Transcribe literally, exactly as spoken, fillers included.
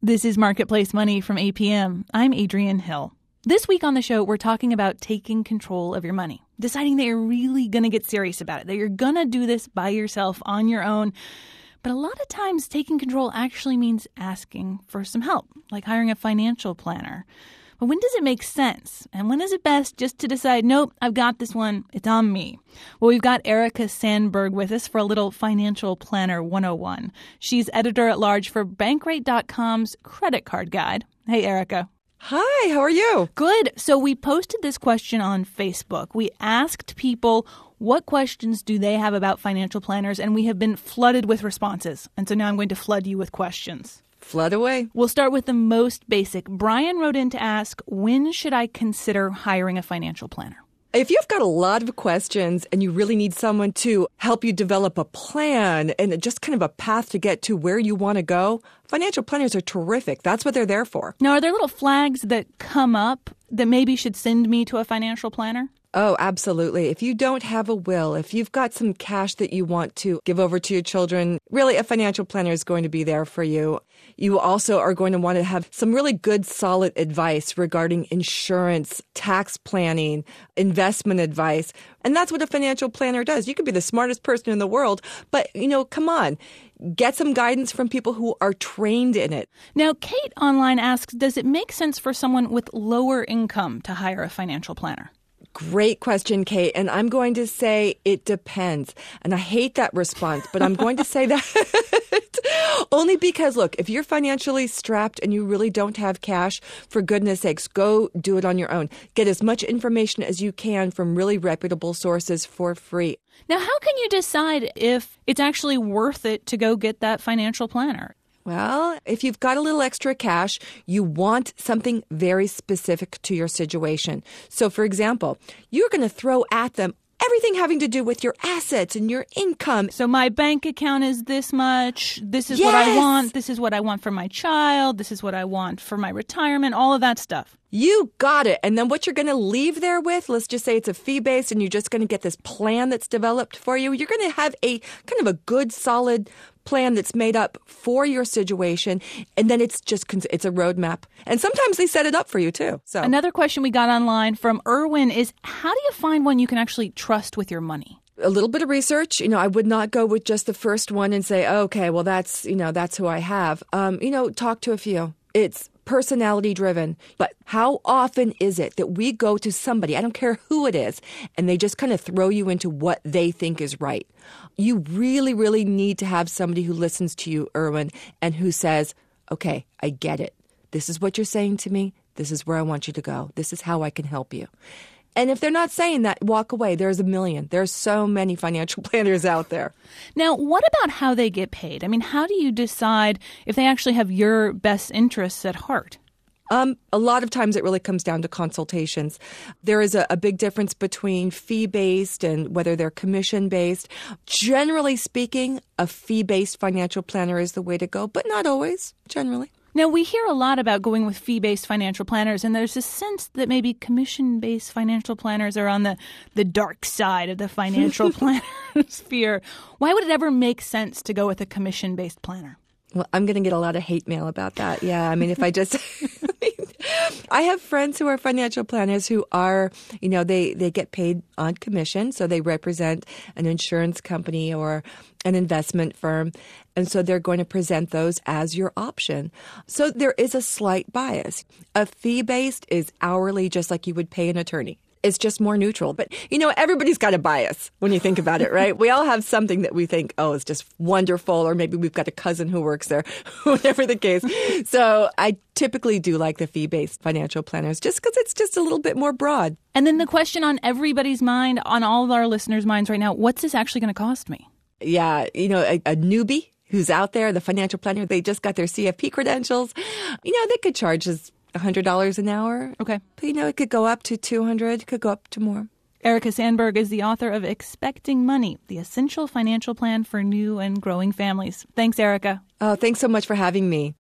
This is Marketplace Money from A P M. I'm Adrienne Hill. This week on the show, we're talking about taking control of your money, deciding that you're really going to get serious about it, that you're going to do this by yourself on your own. But a lot of times, taking control actually means asking for some help, like hiring a financial planner. But when does it make sense? And when is it best just to decide, nope, I've got this one, it's on me? Well, we've got Erica Sandberg with us for a little Financial Planner one oh one. She's editor-at-large for Bankrate dot com's Credit Card Guide. Hey, Erica. Hi, how are you? Good. So we posted this question on Facebook. We asked people what questions do they have about financial planners, and we have been flooded with responses. And so now I'm going to flood you with questions. Flood away. We'll start with the most basic. Brian wrote in to ask, when should I consider hiring a financial planner? If you've got a lot of questions and you really need someone to help you develop a plan and just kind of a path to get to where you want to go, financial planners are terrific. That's what they're there for. Now, are there little flags that come up that maybe should send me to a financial planner? Oh, absolutely. If you don't have a will, if you've got some cash that you want to give over to your children, really a financial planner is going to be there for you. You also are going to want to have some really good, solid advice regarding insurance, tax planning, investment advice. And that's what a financial planner does. You could be the smartest person in the world, but, you know, come on. Get some guidance from people who are trained in it. Now, Kate online asks, does it make sense for someone with lower income to hire a financial planner? Great question, Kate. And I'm going to say it depends. And I hate that response, but I'm going to say that only because, look, if you're financially strapped and you really don't have cash, for goodness sakes, go do it on your own. Get as much information as you can from really reputable sources for free. Now, how can you decide if it's actually worth it to go get that financial planner? Well, if you've got a little extra cash, you want something very specific to your situation. So, for example, you're going to throw at them everything having to do with your assets and your income. So my bank account is this much. This is yes. what I want. This is what I want for my child. This is what I want for my retirement, all of that stuff. You got it. And then what you're going to leave there with, let's just say it's a fee-based and you're just going to get this plan that's developed for you. You're going to have a kind of a good, solid plan that's made up for your situation. And then it's just, it's a roadmap. And sometimes they set it up for you too. So another question we got online from Erwin is, how do you find one you can actually trust with your money? A little bit of research. You know, I would not go with just the first one and say, okay, well, that's, you know, that's who I have. Um, you know, talk to a few. It's personality driven. But how often is it that we go to somebody, I don't care who it is, and they just kind of throw you into what they think is right? You really, really need to have somebody who listens to you, Erwin, and who says, okay, I get it. This is what you're saying to me. This is where I want you to go. This is how I can help you. And if they're not saying that, walk away. There's a million. There's so many financial planners out there. Now, what about how they get paid? I mean, how do you decide if they actually have your best interests at heart? Um, a lot of times it really comes down to consultations. There is a, a big difference between fee-based and whether they're commission-based. Generally speaking, a fee-based financial planner is the way to go, but not always, generally. Now, we hear a lot about going with fee-based financial planners, and there's a sense that maybe commission-based financial planners are on the, the dark side of the financial planner sphere. Why would it ever make sense to go with a commission-based planner? Well, I'm going to get a lot of hate mail about that. Yeah, I mean, if I just... I have friends who are financial planners who are, you know, they, they get paid on commission. So they represent an insurance company or an investment firm. And so they're going to present those as your option. So there is a slight bias. A fee-based is hourly, just like you would pay an attorney. It's just more neutral. But, you know, everybody's got a bias when you think about it, right? We all have something that we think, oh, is just wonderful, or maybe we've got a cousin who works there, whatever the case. So I typically do like the fee-based financial planners just because it's just a little bit more broad. And then the question on everybody's mind, on all of our listeners' minds right now, what's this actually going to cost me? Yeah, you know, a, a newbie who's out there, the financial planner, they just got their C F P credentials. You know, they could charge us one hundred dollars an hour. Okay. But, you know, it could go up to two hundred dollars. It could go up to more. Erica Sandberg is the author of Expecting Money, the essential financial plan for new and growing families. Thanks, Erica. Oh, thanks so much for having me.